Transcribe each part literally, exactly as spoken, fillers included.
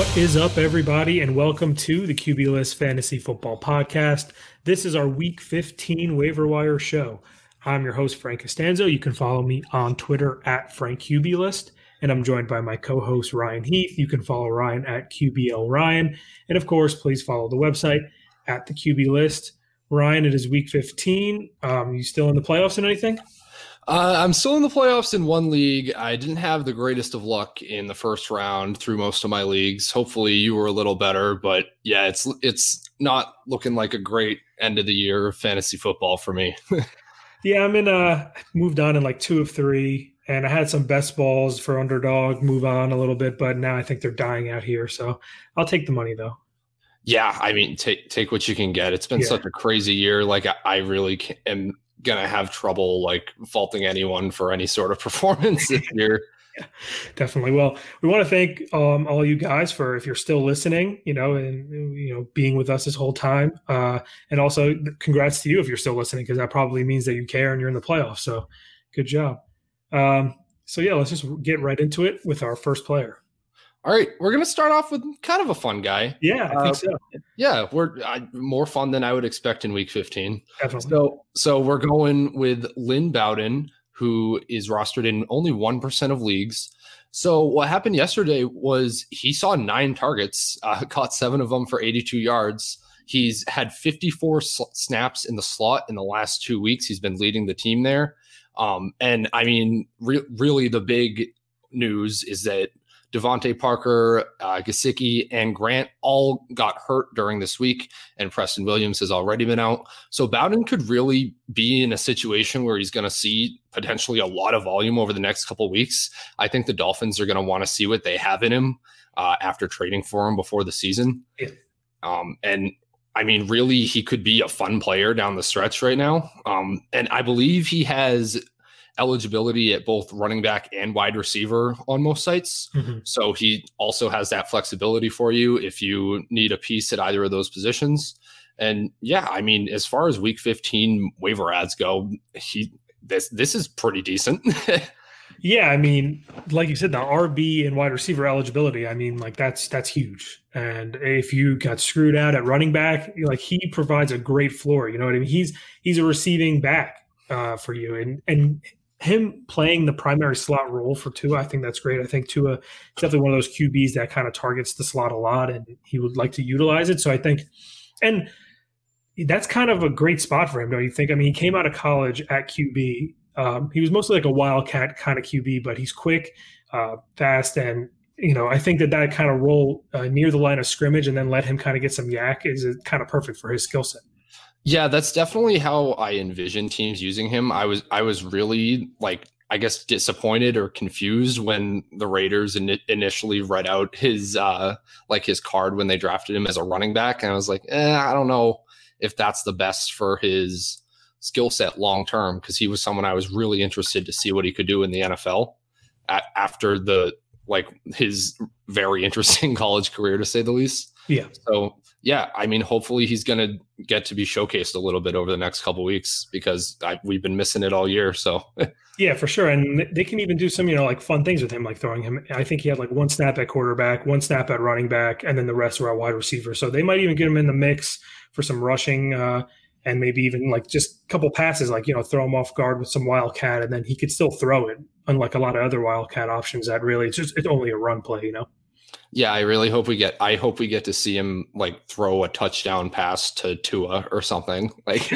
What is up, everybody, and welcome to the Q B List Fantasy Football Podcast. This is our Week fifteen Waiver Wire show. I'm your host, Frank Costanzo. You can follow me on Twitter at FrankQBList, and I'm joined by my co-host, Ryan Heath. You can follow Ryan at Q B L Ryan, and of course, please follow the website at the Q B List. Ryan, it is Week fifteen. Um, you still in the playoffs and anything? Uh, I'm still in the playoffs in one league. I didn't have the greatest of luck in the first round through most of my leagues. Hopefully you were a little better, but yeah, it's it's not looking like a great end of the year of fantasy football for me. Yeah, I'm in uh moved on in like two of three, and I had some best balls for underdog, move on a little bit, but now I think they're dying out here, so I'll take the money though. Yeah, I mean, take take what you can get. It's been yeah. such a crazy year. Like I, I really can, am gonna have trouble like faulting anyone for any sort of performance this year. Yeah, definitely. Well, we want to thank um, all you guys for, if you're still listening, you know, and you know, being with us this whole time. Uh, and also, congrats to you if you're still listening, because that probably means that you care and you're in the playoffs. So, good job. Um, so yeah, let's just get right into it with our first player. All right, we're going to start off with kind of a fun guy. Yeah, I think uh, so. Yeah, we're uh, more fun than I would expect in Week fifteen. Definitely. So, so we're going with Lynn Bowden, who is rostered in only one percent of leagues. So what happened yesterday was he saw nine targets, uh, caught seven of them for eighty-two yards. He's had fifty-four sl- snaps in the slot in the last two weeks. He's been leading the team there. Um, and I mean, re- really the big news is that Devontae Parker, uh, Gesicki, and Grant all got hurt during this week, and Preston Williams has already been out. So Bowden could really be in a situation where he's going to see potentially a lot of volume over the next couple of weeks. I think the Dolphins are going to want to see what they have in him uh, after trading for him before the season. Yeah. Um, and I mean, really, he could be a fun player down the stretch right now. Um, and I believe he has eligibility at both running back and wide receiver on most sites. Mm-hmm. So he also has that flexibility for you if you need a piece at either of those positions. And yeah, I mean, as far as week fifteen waiver ads go, he this this is pretty decent. Yeah, I mean, like you said, the R B and wide receiver eligibility, I mean, like that's that's huge. And if you got screwed out at running back, like he provides a great floor. You know what I mean? He's he's a receiving back uh, for you, and and him playing the primary slot role for Tua, I think that's great. I think Tua is definitely one of those Q Bs that kind of targets the slot a lot, and he would like to utilize it. So I think, and that's kind of a great spot for him, don't you think? I mean, he came out of college at Q B. Um, he was mostly like a wildcat kind of Q B, but he's quick, uh, fast, and you know, I think that that kind of role uh, near the line of scrimmage and then let him kind of get some yak is kind of perfect for his skill set. Yeah, that's definitely how I envision teams using him. I was I was really like, I guess, disappointed or confused when the Raiders in- initially read out his uh, like his card when they drafted him as a running back, and I was like, eh, I don't know if that's the best for his skill set long term, because he was someone I was really interested to see what he could do in the N F L at, after the like his very interesting college career, to say the least. Yeah. So yeah, I mean, hopefully he's going to get to be showcased a little bit over the next couple of weeks, because I, we've been missing it all year. So yeah, for sure. And they can even do some, you know, like fun things with him, like throwing him. I think he had like one snap at quarterback, one snap at running back, and then the rest were at wide receiver. So they might even get him in the mix for some rushing uh, and maybe even like just a couple passes, like, you know, throw him off guard with some wildcat, and then he could still throw it, unlike a lot of other wildcat options that really, it's just, it's only a run play, you know? Yeah, I really hope we get. I hope we get to see him like throw a touchdown pass to Tua or something. Like,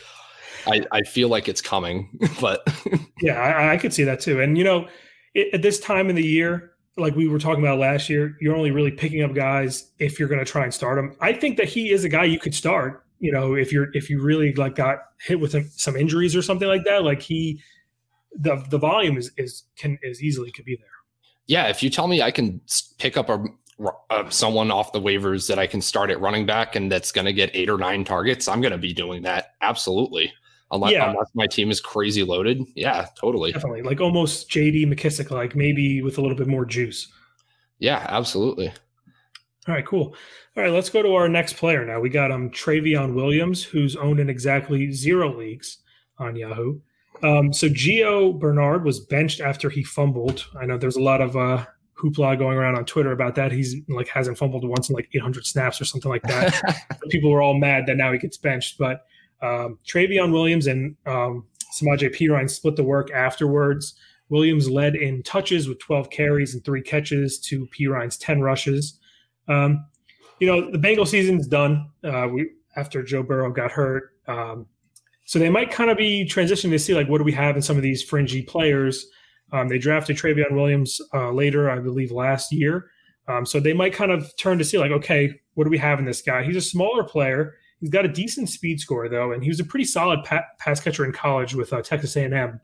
I, I feel like it's coming, but yeah, I, I could see that too. And you know, it, at this time in the year, like we were talking about last year, you're only really picking up guys if you're going to try and start him. I think that he is a guy you could start. You know, if you're if you really like got hit with some injuries or something like that, like he, the the volume is is can is easily could be there. Yeah, if you tell me I can pick up a, a someone off the waivers that I can start at running back and that's going to get eight or nine targets, I'm going to be doing that. Absolutely. Unless, yeah. unless my team is crazy loaded. Yeah, totally. Definitely. Like almost J D McKissick, like maybe with a little bit more juice. Yeah, absolutely. All right, cool. All right, let's go to our next player now. We got um Travion Williams, who's owned in exactly zero leagues on Yahoo. Um, so Gio Bernard was benched after he fumbled. I know there's a lot of uh, hoopla going around on Twitter about that. He's like hasn't fumbled once in like eight hundred snaps or something like that. People were all mad that now he gets benched. But um, Travion Williams and um, Samaje Perine split the work afterwards. Williams led in touches with twelve carries and three catches to Perine's ten rushes. Um, you know, the Bengal season's done uh, we, after Joe Burrow got hurt. Um, so they might kind of be transitioning to see, like, what do we have in some of these fringy players? Um, they drafted Travion Williams uh, later, I believe, last year. Um, so they might kind of turn to see, like, okay, what do we have in this guy? He's a smaller player. He's got a decent speed score, though, and he was a pretty solid pa- pass catcher in college with uh, Texas A and M.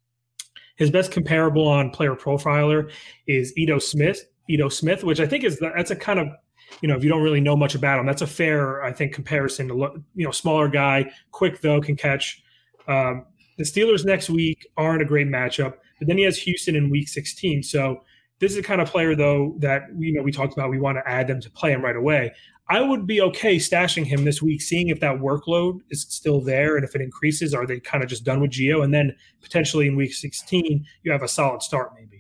His best comparable on Player Profiler is Ito Smith, Ito Smith, which I think is the, that's a kind of, you know, if you don't really know much about him, that's a fair, I think, comparison to look, you know, smaller guy, quick though, can catch. Um, the Steelers next week aren't a great matchup, but then he has Houston in week sixteen. So this is the kind of player, though, that, you know, we talked about, we want to add them to play him right away. I would be okay stashing him this week, seeing if that workload is still there, and if it increases, are they kind of just done with Gio? And then potentially in week sixteen, you have a solid start maybe.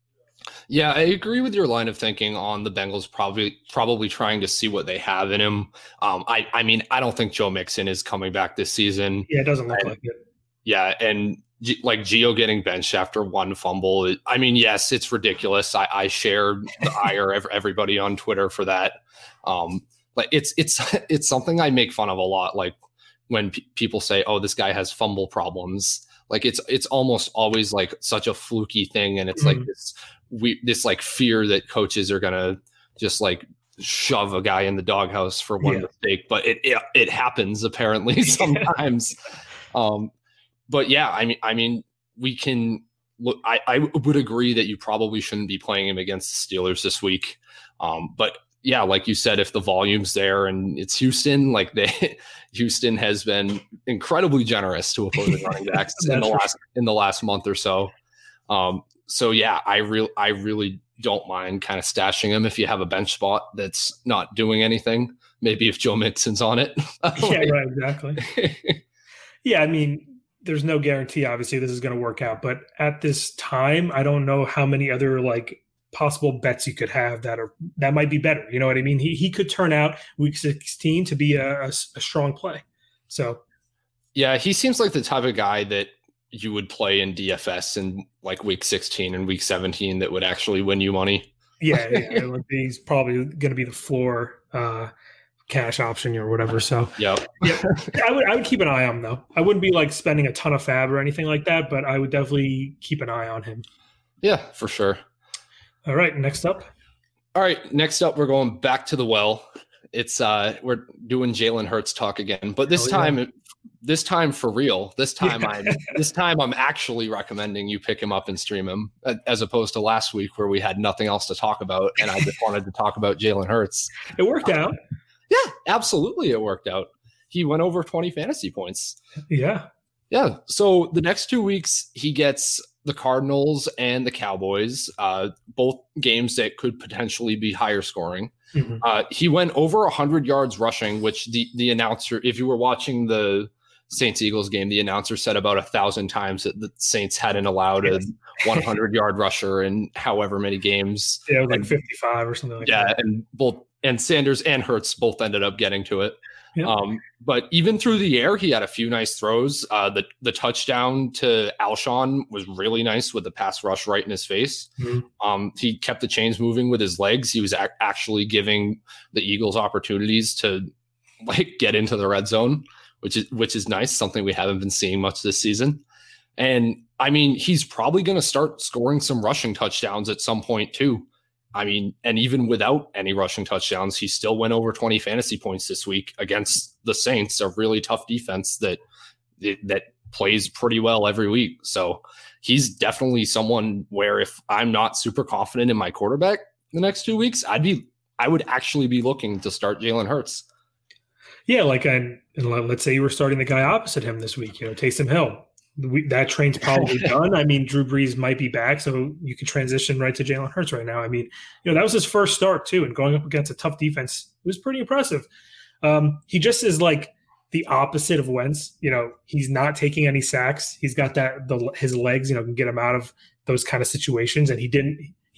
Yeah, I agree with your line of thinking on the Bengals probably probably trying to see what they have in him. Um, I, I mean, I don't think Joe Mixon is coming back this season. Yeah, it doesn't look and, like it. Yeah, and G, like Gio getting benched after one fumble. It, I mean, yes, it's ridiculous. I, I shared the ire of everybody on Twitter for that. Um, like it's it's it's something I make fun of a lot. Like when pe- people say, "Oh, this guy has fumble problems," like it's it's almost always like such a fluky thing, and it's mm-hmm. like this we this like fear that coaches are gonna just like shove a guy in the doghouse for one yeah. mistake. But it, it it happens apparently sometimes. um, but yeah, I mean, I mean, we can look. I I would agree that you probably shouldn't be playing him against the Steelers this week. Um, but yeah, like you said, if the volume's there and it's Houston, like they, Houston has been incredibly generous to opposing running backs in the last in the last month or so. Um, so yeah, I real I really don't mind kind of stashing him if you have a bench spot that's not doing anything. Maybe if Joe Mixon's on it. Yeah, right, exactly. Yeah, I mean, there's no guarantee. Obviously, this is going to work out, but at this time, I don't know how many other like possible bets you could have that are that might be better. You know what I mean? He he could turn out week sixteen to be a, a, a strong play. So yeah, he seems like the type of guy that you would play in D F S in like week sixteen and week seventeen that would actually win you money. Yeah, yeah, it would be, he's probably going to be the floor uh, cash option or whatever. So yep. yeah, I would I would keep an eye on him though. I wouldn't be like spending a ton of fab or anything like that, but I would definitely keep an eye on him. Yeah, for sure. All right, next up. All right, next up, we're going back to the well. It's uh, we're doing Jalen Hurts talk again, but this oh, time, yeah. this time for real. This time, yeah. I'm this time I'm actually recommending you pick him up and stream him, as opposed to last week where we had nothing else to talk about, and I just wanted to talk about Jalen Hurts. It worked out. Yeah, absolutely, it worked out. He went over twenty fantasy points. Yeah, yeah. So the next two weeks, he gets the Cardinals and the Cowboys, uh, both games that could potentially be higher scoring. Mm-hmm. Uh, he went over one hundred yards rushing, which the, the announcer, if you were watching the Saints-Eagles game, the announcer said about a thousand times that the Saints hadn't allowed a one hundred-yard rusher in however many games. Yeah, it was like and, fifty-five or something like yeah, that. Yeah, and both and Sanders and Hurts both ended up getting to it. Yeah. Um, but even through the air, he had a few nice throws. Uh, the the touchdown to Alshon was really nice with the pass rush right in his face. Mm-hmm. Um, he kept the chains moving with his legs. He was ac- actually giving the Eagles opportunities to like get into the red zone, which is which is nice. Something we haven't been seeing much this season. And I mean, he's probably going to start scoring some rushing touchdowns at some point too. I mean, and even without any rushing touchdowns, he still went over twenty fantasy points this week against the Saints, a really tough defense that that plays pretty well every week. So he's definitely someone where if I'm not super confident in my quarterback the next two weeks, I'd be I would actually be looking to start Jalen Hurts. Yeah, like I, let's say you were starting the guy opposite him this week, you know, Taysom Hill. We, that train's probably done. I mean, Drew Brees might be back, so you can transition right to Jalen Hurts right now. I mean, you know, that was his first start too, and going up against a tough defense, it was pretty impressive. Um, he just is like the opposite of Wentz. You know, he's not taking any sacks. He's got that the his legs, you know, can get him out of those kind of situations, and he didn't. He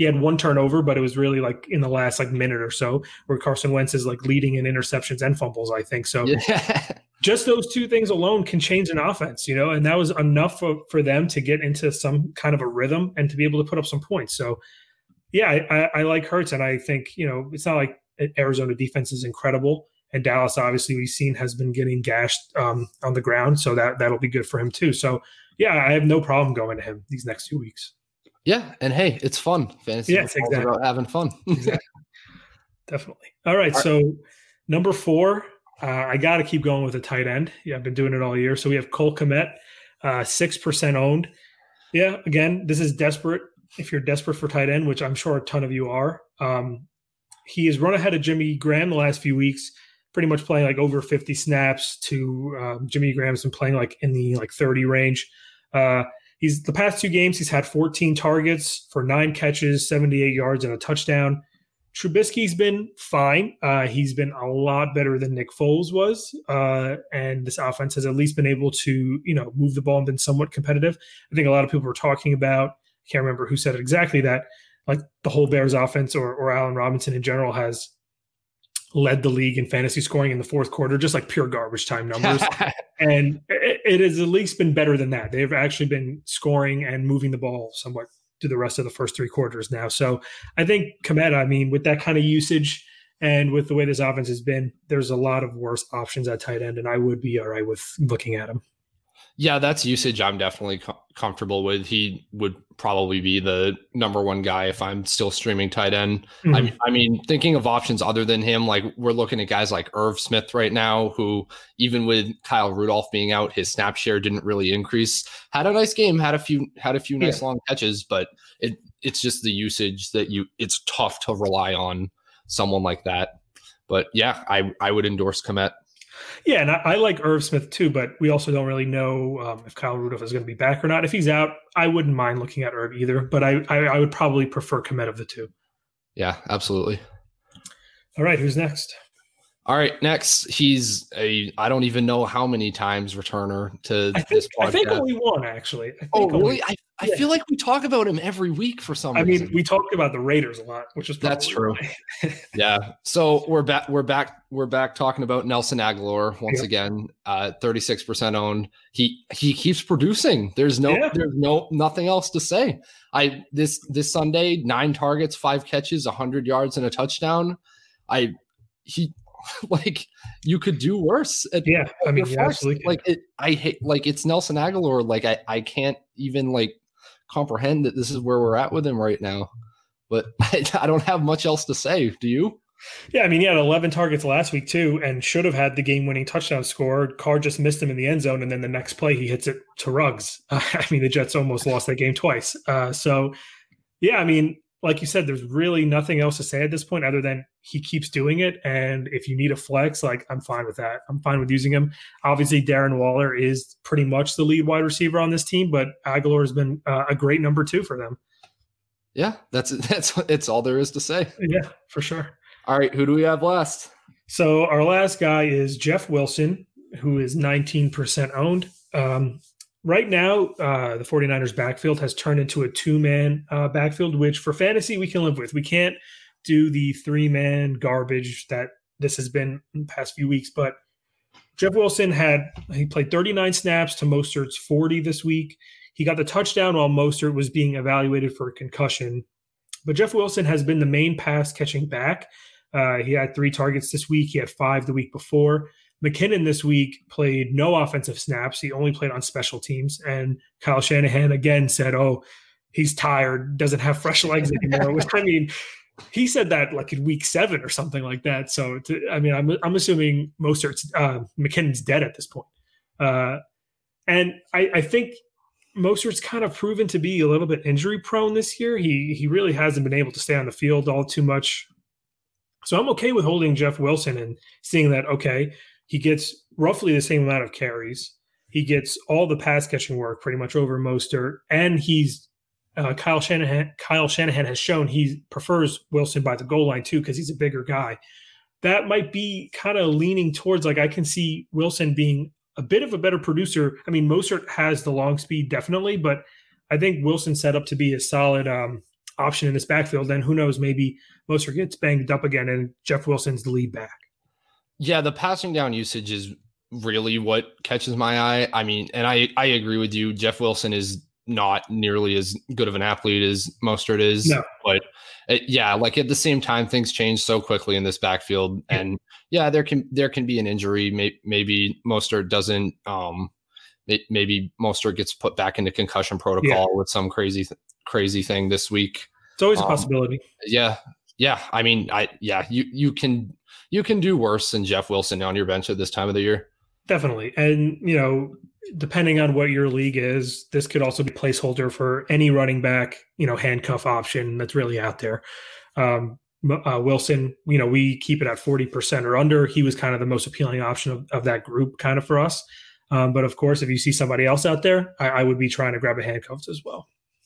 he had one turnover, but it was really like in the last like minute or so where Carson Wentz is like leading in interceptions and fumbles, I think. So Yeah. just those two things alone can change an offense, you know, and that was enough for, for them to get into some kind of a rhythm and to be able to put up some points. So yeah, I, I, I like Hurts, and I think, you know, it's not like Arizona defense is incredible, and Dallas, obviously, we've seen has been getting gashed um, on the ground, so that that'll be good for him too. So yeah, I have no problem going to him these next two weeks. Yeah, and hey, it's fun. Fantasy yes, football exactly. is about having fun. Exactly. Definitely. All right, All right. So number four, uh, I got to keep going with a tight end. Yeah, I've been doing it all year. So we have Cole Kmet, uh, six percent owned. Yeah, again, this is desperate. If you're desperate for tight end, which I'm sure a ton of you are, um, he has run ahead of Jimmy Graham the last few weeks, pretty much playing like over fifty snaps to um, Jimmy Graham's been playing like in the like thirty range. Uh, he's the past two games, he's had fourteen targets for nine catches, seventy-eight yards and a touchdown. Trubisky's been fine. Uh, he's been a lot better than Nick Foles was. Uh, and this offense has at least been able to, you know, move the ball and been somewhat competitive. I think a lot of people were talking about, I can't remember who said it exactly, that like the whole Bears offense or, or Allen Robinson in general has led the league in fantasy scoring in the fourth quarter, just like pure garbage time numbers. And it, it has at least been better than that. They've actually been scoring and moving the ball somewhat through the rest of the first three quarters now. So I think Kmet, I mean, with that kind of usage and with the way this offense has been, there's a lot of worse options at tight end, and I would be all right with looking at him. Yeah, that's usage I'm definitely com- comfortable with. He would probably be the number one guy if I'm still streaming tight end. Mm-hmm. I, I mean, thinking of options other than him, like we're looking at guys like Irv Smith right now, who even with Kyle Rudolph being out, his snap share didn't really increase. Had a nice game, had a few had a few nice yeah. long catches, but it it's just the usage that you it's tough to rely on someone like that. But yeah, I I would endorse Kmet. Yeah, and I, I like Irv Smith too, but we also don't really know um, if Kyle Rudolph is going to be back or not. If he's out, I wouldn't mind looking at Irv either, but I, I, I would probably prefer Kmet of the two. Yeah, absolutely. All right, who's next? All right, next, he's a, I don't even know how many times returner to I think, this podcast. I think only one, actually. I think oh, only, really? I, I yeah. feel like we talk about him every week for some I reason. mean, we talked about the Raiders a lot, which is probably That's true. Yeah. So we're back, we're back, we're back talking about Nelson Agholor once yeah. again, uh, thirty-six percent owned. He, he keeps producing. There's no, yeah. there's no, nothing else to say. I, this, this Sunday, nine targets, five catches, a hundred yards and a touchdown. I, he, like you could do worse. At, yeah, I mean, yeah, absolutely. Like it, I hate like it's Nelson Agholor. Like I, I can't even like comprehend that this is where we're at with him right now. But I, I don't have much else to say. Do you? Yeah, I mean, he had eleven targets last week too, and should have had the game-winning touchdown score. Carr just missed him in the end zone, and then the next play he hits it to Ruggs. Uh, I mean, the Jets almost lost that game twice. Uh, so, yeah, I mean. Like you said, there's really nothing else to say at this point other than he keeps doing it. And if you need a flex, like I'm fine with that. I'm fine with using him. Obviously, Darren Waller is pretty much the lead wide receiver on this team, but Agholor has been uh, a great number two for them. Yeah, that's that's it's all there is to say. Yeah, for sure. All right, who do we have last? So our last guy is Jeff Wilson, who is nineteen percent owned. Um, Right now, uh, the 49ers backfield has turned into a two-man uh, backfield, which for fantasy we can live with. We can't do the three-man garbage that this has been in the past few weeks. But Jeff Wilson had he played thirty-nine snaps to Mostert's forty this week. He got the touchdown while Mostert was being evaluated for a concussion. But Jeff Wilson has been the main pass-catching back. Uh, he had three targets this week. He had five the week before. McKinnon this week played no offensive snaps. He only played on special teams. And Kyle Shanahan again said, oh, he's tired, doesn't have fresh legs anymore. Which, I mean, he said that like in week seven or something like that. So, to, I mean, I'm I'm assuming Mostert's, uh, McKinnon's dead at this point. Uh, and I, I think Mostert's kind of proven to be a little bit injury prone this year. He He really hasn't been able to stay on the field all too much. So I'm okay with holding Jeff Wilson and seeing that, okay, he gets roughly the same amount of carries. He gets all the pass catching work pretty much over Mostert, and he's uh, Kyle Shanahan. Kyle Shanahan has shown he prefers Wilson by the goal line too because he's a bigger guy. That might be kind of leaning towards like I can see Wilson being a bit of a better producer. I mean, Mostert has the long speed definitely, but I think Wilson set up to be a solid um, option in this backfield, then who knows, maybe Mostert gets banged up again and Jeff Wilson's the lead back. Yeah, the passing down usage is really what catches my eye. I mean, and I, I agree with you. Jeff Wilson is not nearly as good of an athlete as Mostert is. No. But it, yeah, like at the same time, things change so quickly in this backfield. And yeah, there can there can be an injury. Maybe, maybe Mostert doesn't um, – maybe Mostert gets put back into concussion protocol yeah. with some crazy th- crazy thing this week. It's always um, a possibility. Yeah. Yeah. I mean, I yeah, you you can you can do worse than Jeff Wilson on your bench at this time of the year. Definitely. And, you know, depending on what your league is, this could also be a placeholder for any running back, you know, handcuff option that's really out there. Um, uh, Wilson, you know, we keep it at forty percent or under. He was kind of the most appealing option of, of that group kind of for us. Um, but of course, if you see somebody else out there, I, I would be trying to grab a handcuffs as well.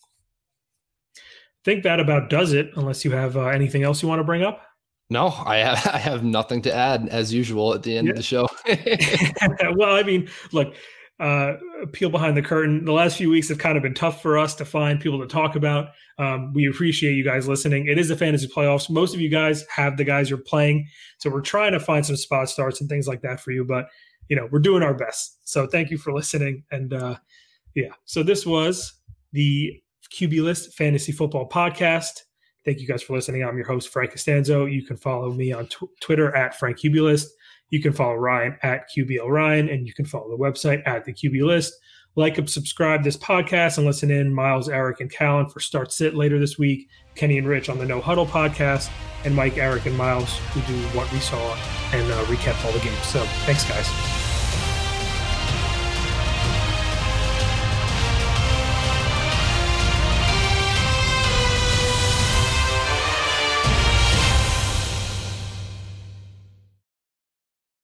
I think that about does it, unless you have uh, anything else you want to bring up. No, I have, I have nothing to add as usual at the end yeah. of the show. Well, I mean, look, uh, peel behind the curtain. The last few weeks have kind of been tough for us to find people to talk about. Um, we appreciate you guys listening. It is the fantasy playoffs. Most of you guys have the guys you're playing. So we're trying to find some spot starts and things like that for you. But, you know, we're doing our best. So thank you for listening. And uh, yeah, so this was the Q B List Fantasy Football Podcast. Thank you guys for listening. I'm your host, Frank Costanzo. You can follow me on tw- Twitter at Frank Q B List. You can follow Ryan at Q B L Ryan, and you can follow the website at the Q B List. Like and subscribe this podcast and listen in Miles, Eric, and Callan for Start Sit later this week. Kenny and Rich on the No Huddle podcast, and Mike, Eric, and Miles who do What We Saw and uh, recap all the games. So thanks, guys.